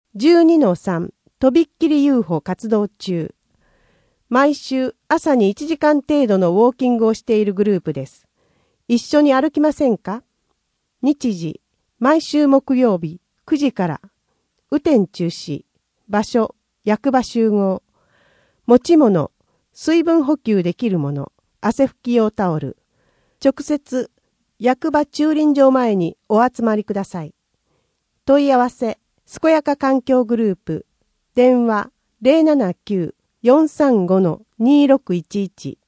12-3 とびっきり遊歩活動中。毎週朝に1時間程度のウォーキングをしているグループです。一緒に歩きませんか？日時、毎週木曜日9時から。雨天中止。場所、役場集合。持ち物、水分補給できるもの、汗拭き用タオル。直接、役場駐輪場前にお集まりください。問い合わせ、健やか環境グループ。電話 079-435-2611